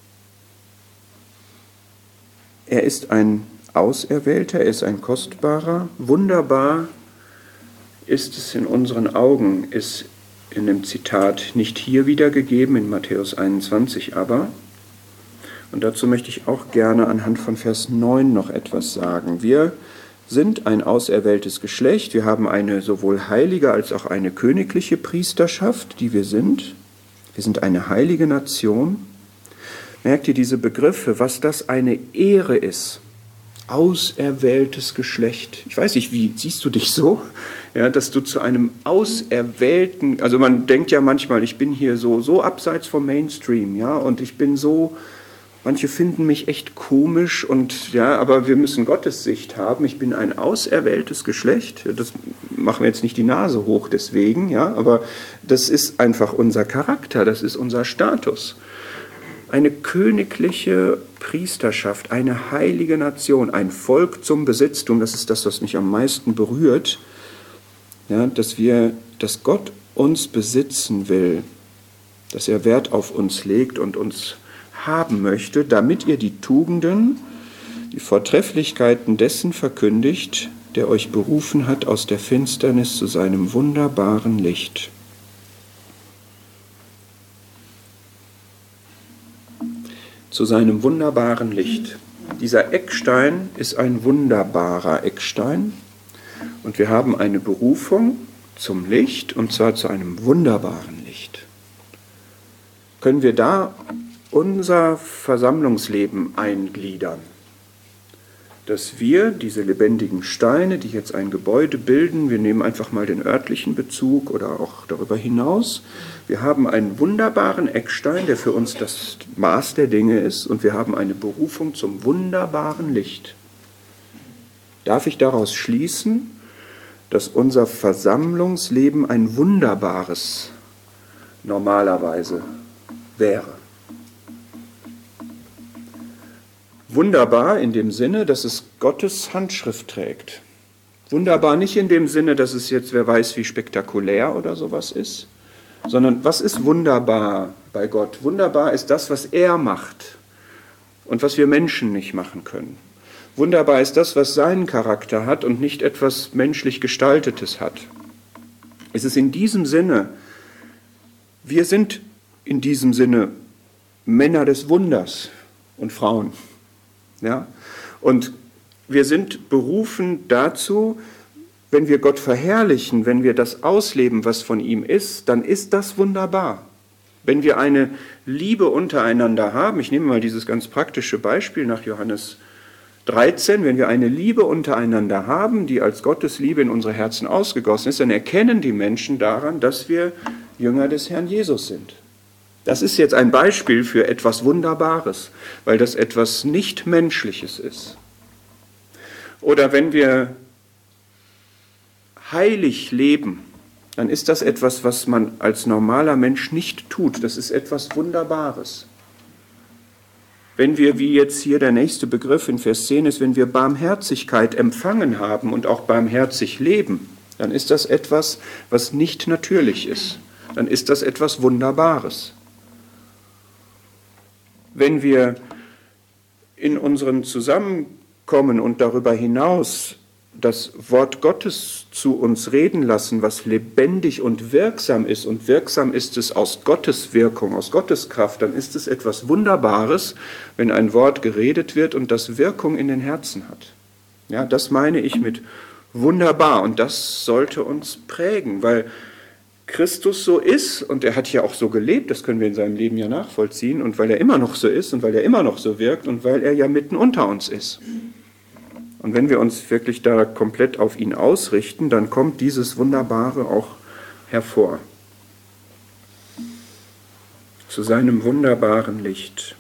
er ist ein Auserwählter, er ist ein Kostbarer. Wunderbar ist es in unseren Augen, ist in dem Zitat nicht hier wiedergegeben, in Matthäus 21 aber. Und dazu möchte ich auch gerne anhand von Vers 9 noch etwas sagen. Wir sind ein auserwähltes Geschlecht, wir haben eine sowohl heilige als auch eine königliche Priesterschaft, die wir sind. Wir sind eine heilige Nation. Merkt ihr diese Begriffe, was das eine Ehre ist? Auserwähltes Geschlecht. Ich weiß nicht, wie siehst du dich so? Ja, dass du zu einem auserwählten, also man denkt ja manchmal, ich bin hier so abseits vom Mainstream, ja, und ich bin so, manche finden mich echt komisch und ja, aber wir müssen Gottes Sicht haben. Ich bin ein auserwähltes Geschlecht. Das machen wir jetzt nicht die Nase hoch deswegen, ja, aber das ist einfach unser Charakter, das ist unser Status. Eine königliche Priesterschaft, eine heilige Nation, ein Volk zum Besitztum, das ist das, was mich am meisten berührt, ja, dass Gott uns besitzen will, dass er Wert auf uns legt und uns haben möchte, damit ihr die Tugenden, die Vortrefflichkeiten dessen verkündigt, der euch berufen hat aus der Finsternis zu seinem wunderbaren Licht. Zu seinem wunderbaren Licht. Dieser Eckstein ist ein wunderbarer Eckstein und wir haben eine Berufung zum Licht und zwar zu einem wunderbaren Licht. Können wir da unser Versammlungsleben eingliedern, dass wir diese lebendigen Steine, die jetzt ein Gebäude bilden, wir nehmen einfach mal den örtlichen Bezug oder auch darüber hinaus, wir haben einen wunderbaren Eckstein, der für uns das Maß der Dinge ist und wir haben eine Berufung zum wunderbaren Licht. Darf ich daraus schließen, dass unser Versammlungsleben ein wunderbares normalerweise wäre? Wunderbar in dem Sinne, dass es Gottes Handschrift trägt. Wunderbar nicht in dem Sinne, dass es jetzt, wer weiß, wie spektakulär oder sowas ist, sondern was ist wunderbar bei Gott? Wunderbar ist das, was er macht und was wir Menschen nicht machen können. Wunderbar ist das, was seinen Charakter hat und nicht etwas menschlich Gestaltetes hat. Es ist in diesem Sinne, wir sind in diesem Sinne Männer des Wunders und Frauen. Ja? Und wir sind berufen dazu, wenn wir Gott verherrlichen, wenn wir das ausleben, was von ihm ist, dann ist das wunderbar. Wenn wir eine Liebe untereinander haben, ich nehme mal dieses ganz praktische Beispiel nach Johannes 13, wenn wir eine Liebe untereinander haben, die als Gottes Liebe in unsere Herzen ausgegossen ist, dann erkennen die Menschen daran, dass wir Jünger des Herrn Jesus sind. Das ist jetzt ein Beispiel für etwas Wunderbares, weil das etwas Nicht-Menschliches ist. Oder wenn wir heilig leben, dann ist das etwas, was man als normaler Mensch nicht tut. Das ist etwas Wunderbares. Wenn wir, wie jetzt hier der nächste Begriff in Vers 10 ist, wenn wir Barmherzigkeit empfangen haben und auch barmherzig leben, dann ist das etwas, was nicht natürlich ist. Dann ist das etwas Wunderbares. Wenn wir in unseren Zusammenkommen und darüber hinaus das Wort Gottes zu uns reden lassen, was lebendig und wirksam ist, und wirksam ist es aus Gottes Wirkung, aus Gottes Kraft, dann ist es etwas Wunderbares, wenn ein Wort geredet wird und das Wirkung in den Herzen hat. Ja, das meine ich mit wunderbar und das sollte uns prägen, weil Christus so ist und er hat ja auch so gelebt, das können wir in seinem Leben ja nachvollziehen, und weil er immer noch so ist und weil er immer noch so wirkt und weil er ja mitten unter uns ist. Und wenn wir uns wirklich da komplett auf ihn ausrichten, dann kommt dieses Wunderbare auch hervor. Zu seinem wunderbaren Licht.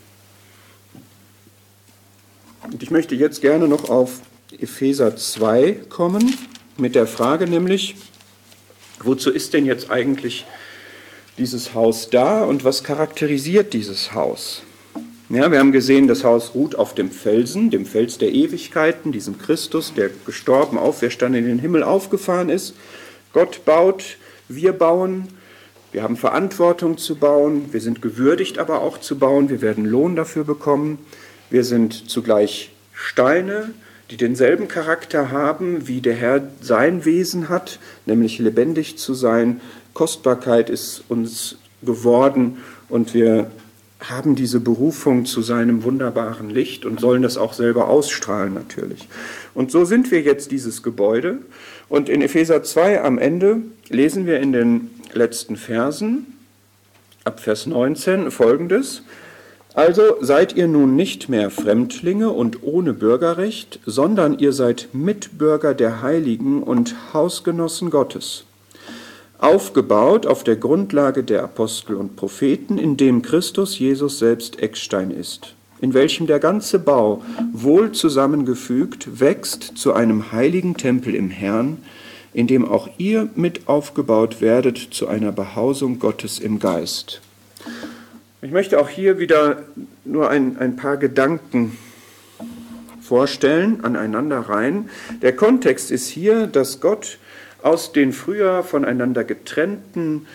Und ich möchte jetzt gerne noch auf Epheser 2 kommen, mit der Frage nämlich, wozu ist denn jetzt eigentlich dieses Haus da und was charakterisiert dieses Haus? Ja, wir haben gesehen, das Haus ruht auf dem Felsen, dem Fels der Ewigkeiten, diesem Christus, der gestorben, auferstanden, in den Himmel aufgefahren ist. Gott baut, wir bauen, wir haben Verantwortung zu bauen, wir sind gewürdigt aber auch zu bauen, wir werden Lohn dafür bekommen. Wir sind zugleich Steine, die denselben Charakter haben, wie der Herr sein Wesen hat, nämlich lebendig zu sein. Kostbarkeit ist uns geworden und wir haben diese Berufung zu seinem wunderbaren Licht und sollen das auch selber ausstrahlen natürlich. Und so sind wir jetzt dieses Gebäude. Und in Epheser 2 am Ende lesen wir in den letzten Versen, ab Vers 19, Folgendes: Also seid ihr nun nicht mehr Fremdlinge und ohne Bürgerrecht, sondern ihr seid Mitbürger der Heiligen und Hausgenossen Gottes, aufgebaut auf der Grundlage der Apostel und Propheten, in dem Christus Jesus selbst Eckstein ist, in welchem der ganze Bau, wohl zusammengefügt, wächst zu einem heiligen Tempel im Herrn, in dem auch ihr mit aufgebaut werdet zu einer Behausung Gottes im Geist. Ich möchte auch hier wieder nur ein paar Gedanken vorstellen, aneinander rein. Der Kontext ist hier, dass Gott aus den früher voneinander getrennten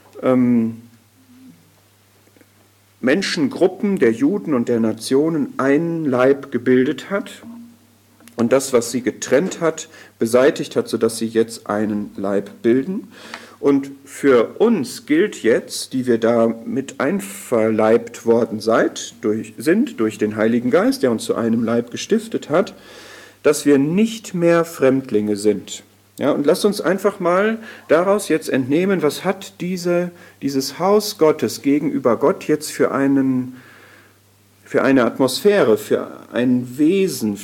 Menschengruppen der Juden und der Nationen einen Leib gebildet hat und das, was sie getrennt hat, beseitigt hat, sodass sie jetzt einen Leib bilden. Und für uns gilt jetzt, die wir da mit einverleibt worden sind durch den Heiligen Geist, der uns zu einem Leib gestiftet hat, dass wir nicht mehr Fremdlinge sind. Ja, und lasst uns einfach mal daraus jetzt entnehmen, was hat dieses Haus Gottes gegenüber Gott jetzt für eine Atmosphäre, für ein Wesen,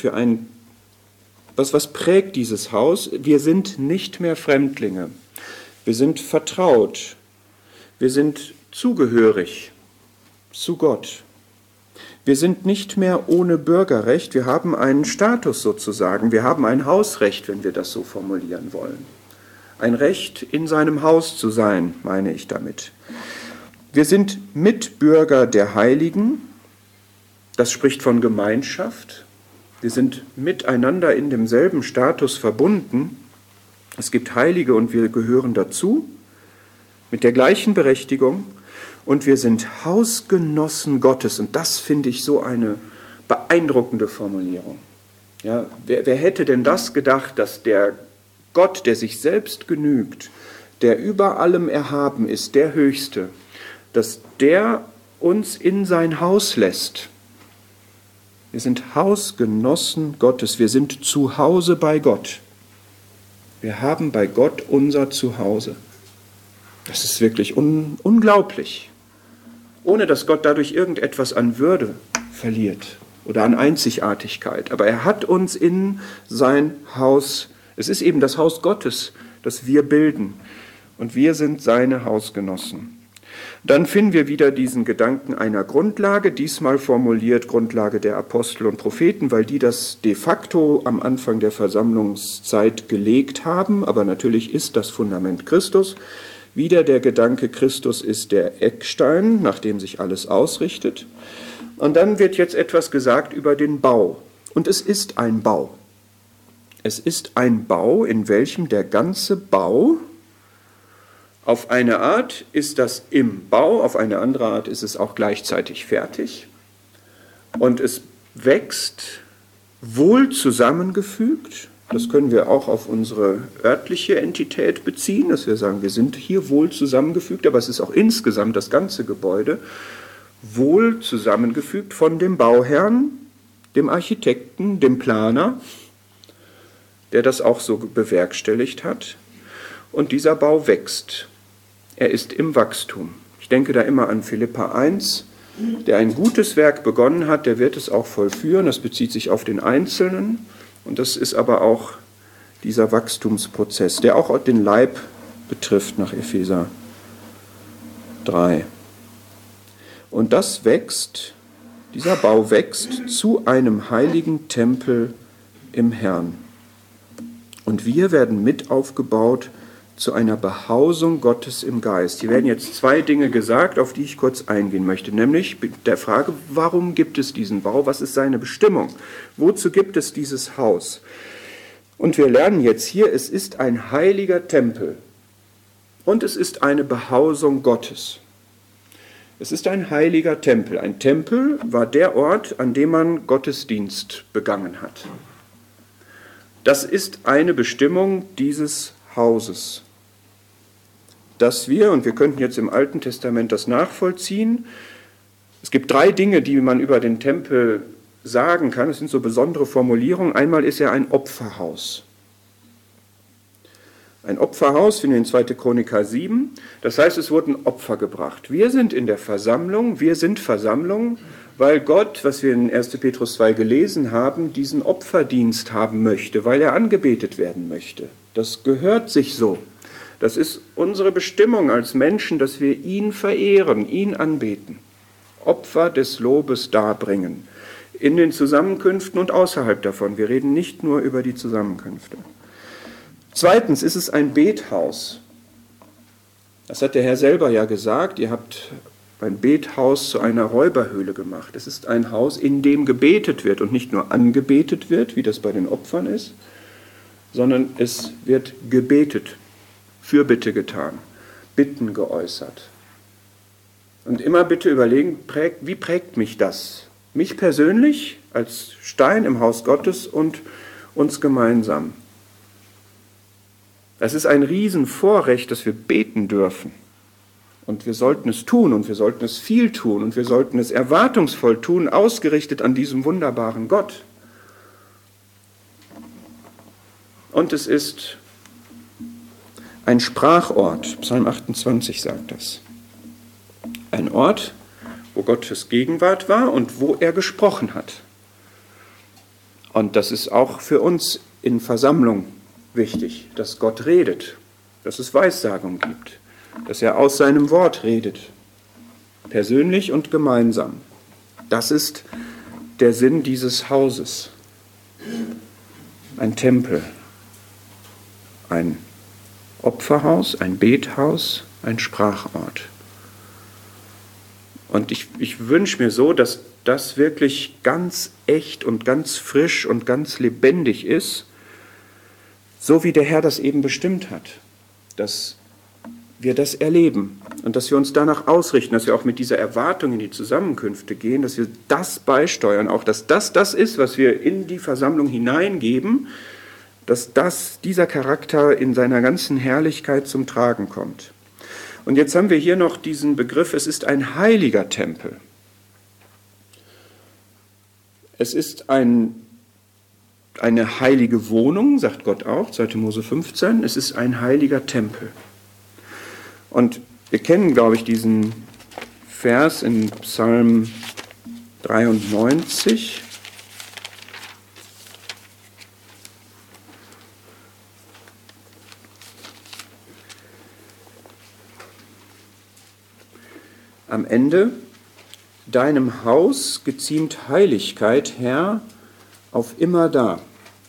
was prägt dieses Haus? Wir sind nicht mehr Fremdlinge. Wir sind vertraut. Wir sind zugehörig zu Gott. Wir sind nicht mehr ohne Bürgerrecht, wir haben einen Status sozusagen, wir haben ein Hausrecht, wenn wir das so formulieren wollen. Ein Recht, in seinem Haus zu sein, meine ich damit. Wir sind Mitbürger der Heiligen, das spricht von Gemeinschaft. Wir sind miteinander in demselben Status verbunden. Es gibt Heilige und wir gehören dazu, mit der gleichen Berechtigung. Und wir sind Hausgenossen Gottes. Und das finde ich so eine beeindruckende Formulierung. Ja, wer hätte denn das gedacht, dass der Gott, der sich selbst genügt, der über allem erhaben ist, der Höchste, dass der uns in sein Haus lässt. Wir sind Hausgenossen Gottes. Wir sind zu Hause bei Gott. Wir haben bei Gott unser Zuhause. Das ist wirklich unglaublich. Ohne dass Gott dadurch irgendetwas an Würde verliert oder an Einzigartigkeit. Aber er hat uns in sein Haus, es ist eben das Haus Gottes, das wir bilden. Und wir sind seine Hausgenossen. Dann finden wir wieder diesen Gedanken einer Grundlage, diesmal formuliert Grundlage der Apostel und Propheten, weil die das de facto am Anfang der Versammlungszeit gelegt haben. Aber natürlich ist das Fundament Christus. Wieder der Gedanke, Christus ist der Eckstein, nach dem sich alles ausrichtet. Und dann wird jetzt etwas gesagt über den Bau. Und es ist ein Bau. Es ist ein Bau, in welchem der ganze Bau, auf eine Art ist das im Bau, auf eine andere Art ist es auch gleichzeitig fertig. Und es wächst wohl zusammengefügt. Das können wir auch auf unsere örtliche Entität beziehen, dass wir sagen, wir sind hier wohl zusammengefügt, aber es ist auch insgesamt das ganze Gebäude wohl zusammengefügt von dem Bauherrn, dem Architekten, dem Planer, der das auch so bewerkstelligt hat. Und dieser Bau wächst. Er ist im Wachstum. Ich denke da immer an Philipper 1, der ein gutes Werk begonnen hat, der wird es auch vollführen. Das bezieht sich auf den Einzelnen. Und das ist aber auch dieser Wachstumsprozess, der auch den Leib betrifft nach Epheser 3. Und das wächst, dieser Bau wächst zu einem heiligen Tempel im Herrn. Und wir werden mit aufgebaut zu einer Behausung Gottes im Geist. Hier werden jetzt zwei Dinge gesagt, auf die ich kurz eingehen möchte, nämlich der Frage, warum gibt es diesen Bau? Was ist seine Bestimmung? Wozu gibt es dieses Haus? Und wir lernen jetzt hier, es ist ein heiliger Tempel und es ist eine Behausung Gottes. Es ist ein heiliger Tempel. Ein Tempel war der Ort, an dem man Gottesdienst begangen hat. Das ist eine Bestimmung dieses Hauses. Dass wir, und wir könnten jetzt im Alten Testament das nachvollziehen, es gibt drei Dinge, die man über den Tempel sagen kann. Es sind so besondere Formulierungen. Einmal ist er ein Opferhaus. Ein Opferhaus finden wir in 2. Chroniker 7. Das heißt, es wurden Opfer gebracht. Wir sind in der Versammlung, wir sind Versammlung, weil Gott, was wir in 1. Petrus 2 gelesen haben, diesen Opferdienst haben möchte, weil er angebetet werden möchte. Das gehört sich so. Das ist unsere Bestimmung als Menschen, dass wir ihn verehren, ihn anbeten, Opfer des Lobes darbringen, in den Zusammenkünften und außerhalb davon. Wir reden nicht nur über die Zusammenkünfte. Zweitens ist es ein Bethaus. Das hat der Herr selber ja gesagt, ihr habt ein Bethaus zu einer Räuberhöhle gemacht. Es ist ein Haus, in dem gebetet wird und nicht nur angebetet wird, wie das bei den Opfern ist, sondern es wird gebetet, Fürbitte getan, Bitten geäußert. Und immer bitte überlegen, wie prägt mich das? Mich persönlich als Stein im Haus Gottes und uns gemeinsam. Es ist ein Riesenvorrecht, dass wir beten dürfen. Und wir sollten es tun und wir sollten es viel tun und wir sollten es erwartungsvoll tun, ausgerichtet an diesem wunderbaren Gott. Und es ist ein Sprachort, Psalm 28 sagt das. Ein Ort, wo Gottes Gegenwart war und wo er gesprochen hat. Und das ist auch für uns in Versammlung wichtig, dass Gott redet, dass es Weissagung gibt, dass er aus seinem Wort redet, persönlich und gemeinsam. Das ist der Sinn dieses Hauses. Ein Tempel, ein Opferhaus, ein Bethaus, ein Sprachort. Und ich wünsche mir so, dass das wirklich ganz echt und ganz frisch und ganz lebendig ist, so wie der Herr das eben bestimmt hat, dass wir das erleben und dass wir uns danach ausrichten, dass wir auch mit dieser Erwartung in die Zusammenkünfte gehen, dass wir das beisteuern, auch dass das ist, was wir in die Versammlung hineingeben, dass dieser Charakter in seiner ganzen Herrlichkeit zum Tragen kommt. Und jetzt haben wir hier noch diesen Begriff, es ist ein heiliger Tempel. Es ist eine heilige Wohnung, sagt Gott auch, 2. Mose 15, es ist ein heiliger Tempel. Und wir kennen, glaube ich, diesen Vers in Psalm 93. Am Ende, deinem Haus geziemt Heiligkeit, Herr, auf immerdar.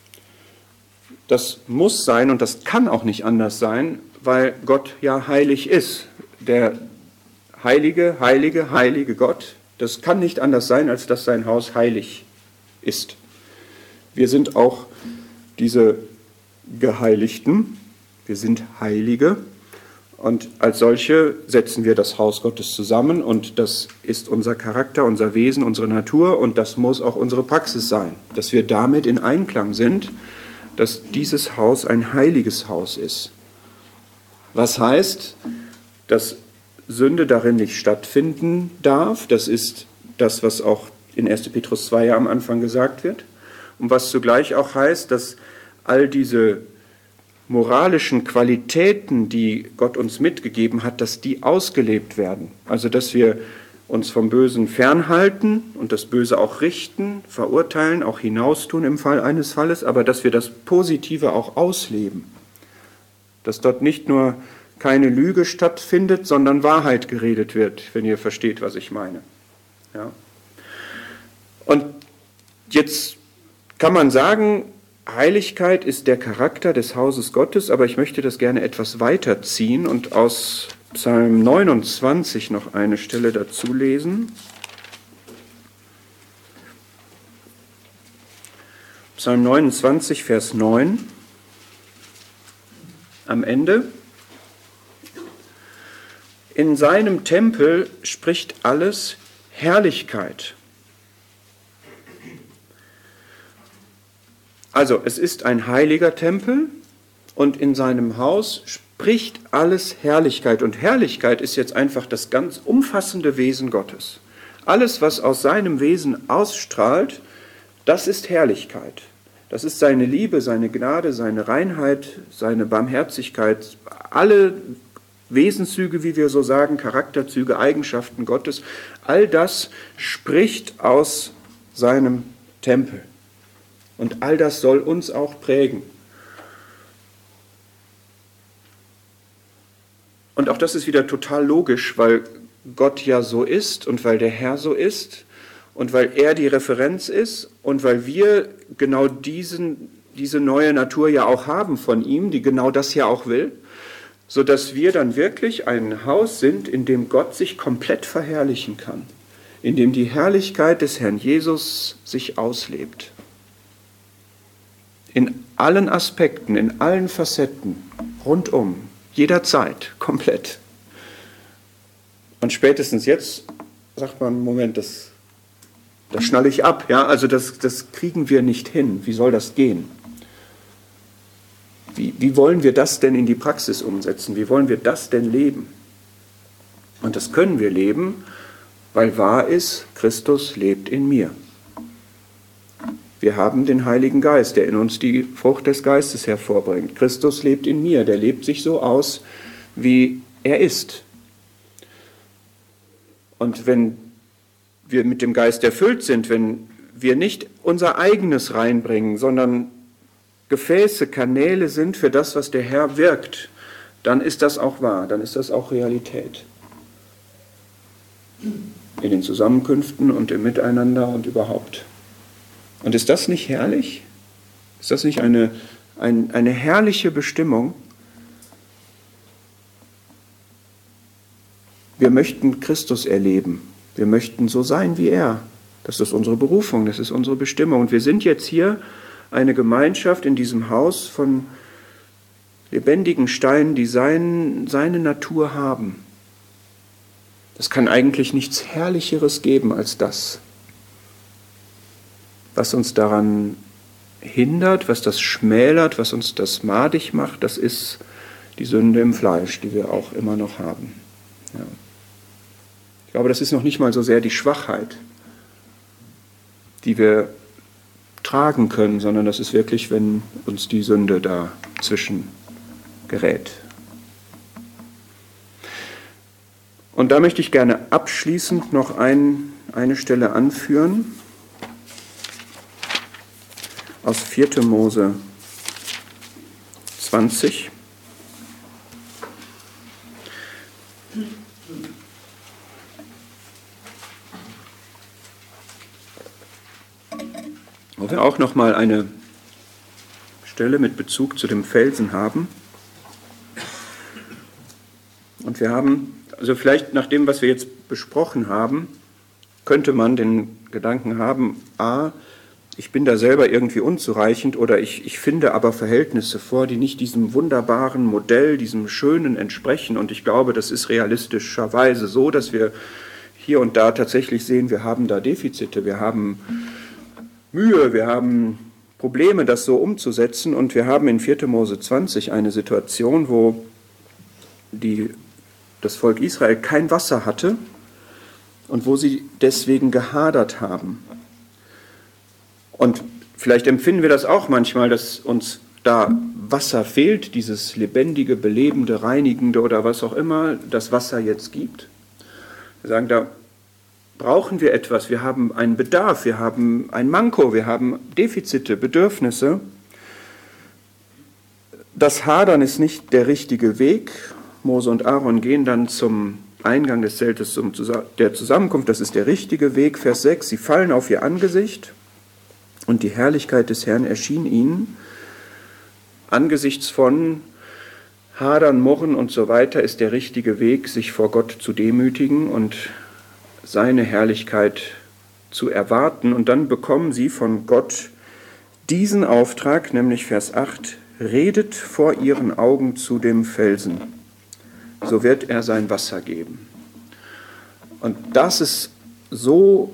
Das muss sein und das kann auch nicht anders sein, weil Gott ja heilig ist. Der heilige, heilige, heilige Gott, das kann nicht anders sein, als dass sein Haus heilig ist. Wir sind auch diese Geheiligten, wir sind Heilige und als solche setzen wir das Haus Gottes zusammen und das ist unser Charakter, unser Wesen, unsere Natur und das muss auch unsere Praxis sein, dass wir damit in Einklang sind, dass dieses Haus ein heiliges Haus ist. Was heißt, dass Sünde darin nicht stattfinden darf? Das ist das, was auch in 1. Petrus 2 ja am Anfang gesagt wird. Und was zugleich auch heißt, dass all diese moralischen Qualitäten, die Gott uns mitgegeben hat, dass die ausgelebt werden. Also dass wir uns vom Bösen fernhalten und das Böse auch richten, verurteilen, auch hinaustun im Fall eines Falles, aber dass wir das Positive auch ausleben. Dass dort nicht nur keine Lüge stattfindet, sondern Wahrheit geredet wird, wenn ihr versteht, was ich meine. Ja. Und jetzt kann man sagen, Heiligkeit ist der Charakter des Hauses Gottes, aber ich möchte das gerne etwas weiterziehen und aus Psalm 29 noch eine Stelle dazu lesen. Psalm 29, Vers 9. Am Ende. In seinem Tempel spricht alles Herrlichkeit. Also es ist ein heiliger Tempel und in seinem Haus spricht alles Herrlichkeit. Und Herrlichkeit ist jetzt einfach das ganz umfassende Wesen Gottes. Alles, was aus seinem Wesen ausstrahlt, das ist Herrlichkeit. Das ist seine Liebe, seine Gnade, seine Reinheit, seine Barmherzigkeit. Alle Wesenszüge, wie wir so sagen, Charakterzüge, Eigenschaften Gottes, all das spricht aus seinem Tempel. Und all das soll uns auch prägen. Und auch das ist wieder total logisch, weil Gott ja so ist und weil der Herr so ist und weil er die Referenz ist und weil wir genau diese neue Natur ja auch haben von ihm, die genau das ja auch will, sodass wir dann wirklich ein Haus sind, in dem Gott sich komplett verherrlichen kann, in dem die Herrlichkeit des Herrn Jesus sich auslebt. In allen Aspekten, in allen Facetten, rundum, jederzeit, komplett. Und spätestens jetzt sagt man, Moment, das schnalle ich ab. Ja? Also das kriegen wir nicht hin. Wie soll das gehen? Wie wollen wir das denn in die Praxis umsetzen? Wie wollen wir das denn leben? Und das können wir leben, weil wahr ist, Christus lebt in mir. Wir haben den Heiligen Geist, der in uns die Frucht des Geistes hervorbringt. Christus lebt in mir, der lebt sich so aus, wie er ist. Und wenn wir mit dem Geist erfüllt sind, wenn wir nicht unser eigenes reinbringen, sondern Gefäße, Kanäle sind für das, was der Herr wirkt, dann ist das auch wahr, dann ist das auch Realität. In den Zusammenkünften und im Miteinander und überhaupt. Und ist das nicht herrlich? Ist das nicht eine herrliche Bestimmung? Wir möchten Christus erleben. Wir möchten so sein wie er. Das ist unsere Berufung, das ist unsere Bestimmung. Und wir sind jetzt hier eine Gemeinschaft in diesem Haus von lebendigen Steinen, die seine Natur haben. Es kann eigentlich nichts Herrlicheres geben als das. Was uns daran hindert, was das schmälert, was uns das madig macht, das ist die Sünde im Fleisch, die wir auch immer noch haben. Ja. Ich glaube, das ist noch nicht mal so sehr die Schwachheit, die wir tragen können, sondern das ist wirklich, wenn uns die Sünde dazwischen gerät. Und da möchte ich gerne abschließend noch eine Stelle anführen. Aus 4. Mose 20. Wo wir auch noch mal eine Stelle mit Bezug zu dem Felsen haben. Und wir haben, also vielleicht nach dem, was wir jetzt besprochen haben, könnte man den Gedanken haben, ich bin da selber irgendwie unzureichend oder ich finde aber Verhältnisse vor, die nicht diesem wunderbaren Modell, diesem Schönen entsprechen. Und ich glaube, das ist realistischerweise so, dass wir hier und da tatsächlich sehen, wir haben da Defizite, wir haben Mühe, wir haben Probleme, das so umzusetzen. Und wir haben in 4. Mose 20 eine Situation, wo das Volk Israel kein Wasser hatte und wo sie deswegen gehadert haben. Und vielleicht empfinden wir das auch manchmal, dass uns da Wasser fehlt, dieses lebendige, belebende, reinigende oder was auch immer das Wasser jetzt gibt. Wir sagen, da brauchen wir etwas, wir haben einen Bedarf, wir haben ein Manko, wir haben Defizite, Bedürfnisse. Das Hadern ist nicht der richtige Weg. Mose und Aaron gehen dann zum Eingang des Zeltes der Zusammenkunft, das ist der richtige Weg. Vers 6, sie fallen auf ihr Angesicht und die Herrlichkeit des Herrn erschien ihnen. Angesichts von Hadern, Murren und so weiter ist der richtige Weg, sich vor Gott zu demütigen und seine Herrlichkeit zu erwarten. Und dann bekommen sie von Gott diesen Auftrag, nämlich Vers 8, redet vor ihren Augen zu dem Felsen, so wird er sein Wasser geben. Und das ist so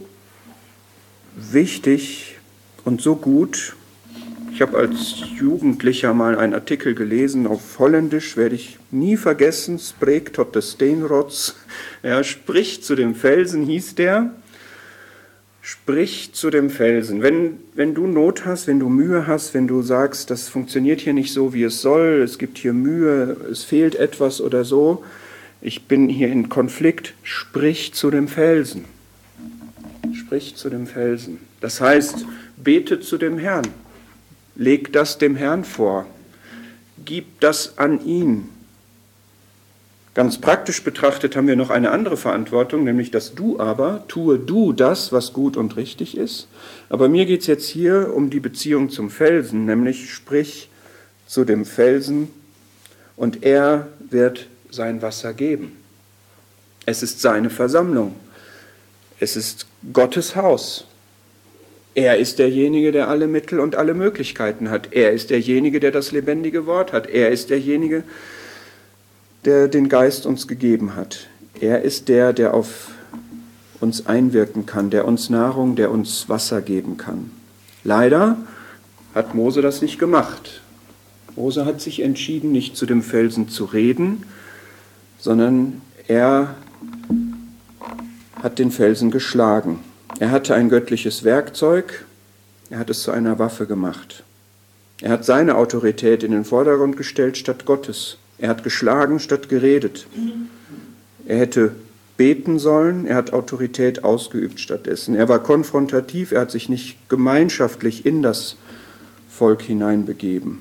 wichtig und so gut. Ich habe als Jugendlicher mal einen Artikel gelesen auf Holländisch, werde ich nie vergessen, spreekt tot de steenrots. Ja, sprich zu dem Felsen, hieß der. Sprich zu dem Felsen. Wenn du Not hast, wenn du Mühe hast, wenn du sagst, das funktioniert hier nicht so, wie es soll, es gibt hier Mühe, es fehlt etwas oder so, ich bin hier in Konflikt, sprich zu dem Felsen. Sprich zu dem Felsen. Das heißt, bete zu dem Herrn. Leg das dem Herrn vor. Gib das an ihn. Ganz praktisch betrachtet haben wir noch eine andere Verantwortung, nämlich dass tue du das, was gut und richtig ist. Aber mir geht es jetzt hier um die Beziehung zum Felsen, nämlich sprich zu dem Felsen und er wird sein Wasser geben. Es ist seine Versammlung. Es ist Gottes Haus. Er ist derjenige, der alle Mittel und alle Möglichkeiten hat. Er ist derjenige, der das lebendige Wort hat. Er ist derjenige, der den Geist uns gegeben hat. Er ist der auf uns einwirken kann, der uns Nahrung, der uns Wasser geben kann. Leider hat Mose das nicht gemacht. Mose hat sich entschieden, nicht zu dem Felsen zu reden, sondern er hat den Felsen geschlagen. Er hatte ein göttliches Werkzeug, er hat es zu einer Waffe gemacht. Er hat seine Autorität in den Vordergrund gestellt statt Gottes. Er hat geschlagen statt geredet. Er hätte beten sollen, er hat Autorität ausgeübt stattdessen. Er war konfrontativ, er hat sich nicht gemeinschaftlich in das Volk hineinbegeben.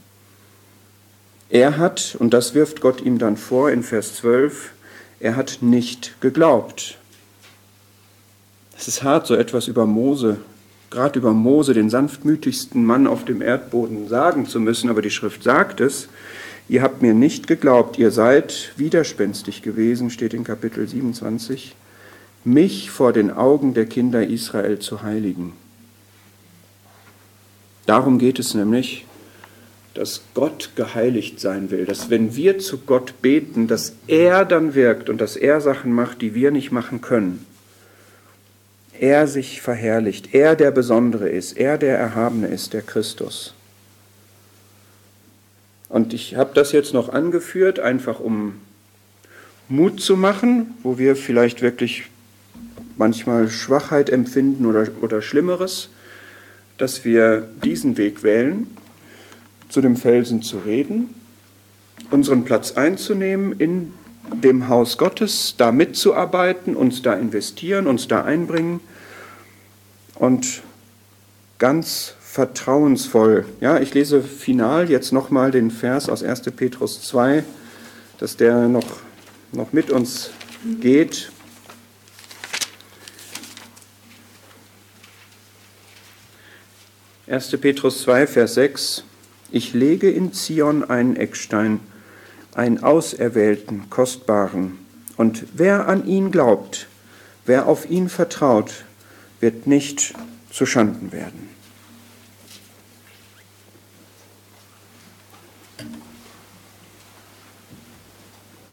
Er hat, und das wirft Gott ihm dann vor in Vers 12, er hat nicht geglaubt. Es ist hart, so etwas über Mose, gerade über Mose, den sanftmütigsten Mann auf dem Erdboden, sagen zu müssen, aber die Schrift sagt es. Ihr habt mir nicht geglaubt, ihr seid widerspenstig gewesen, steht in Kapitel 27, mich vor den Augen der Kinder Israel zu heiligen. Darum geht es nämlich, dass Gott geheiligt sein will, dass wenn wir zu Gott beten, dass er dann wirkt und dass er Sachen macht, die wir nicht machen können. Er sich verherrlicht, er der Besondere ist, er der Erhabene ist, der Christus. Und ich habe das jetzt noch angeführt, einfach um Mut zu machen, wo wir vielleicht wirklich manchmal Schwachheit empfinden oder Schlimmeres, dass wir diesen Weg wählen, zu dem Felsen zu reden, unseren Platz einzunehmen in dem Haus Gottes, da mitzuarbeiten, uns da investieren, uns da einbringen und ganz vertrauensvoll. Ja, ich lese final jetzt nochmal den Vers aus 1. Petrus 2, dass der noch mit uns geht. (1. Petrus 2, Vers 6) Ich lege in Zion einen Eckstein, einen auserwählten, kostbaren. Und wer an ihn glaubt, wer auf ihn vertraut, wird nicht zu Schanden werden.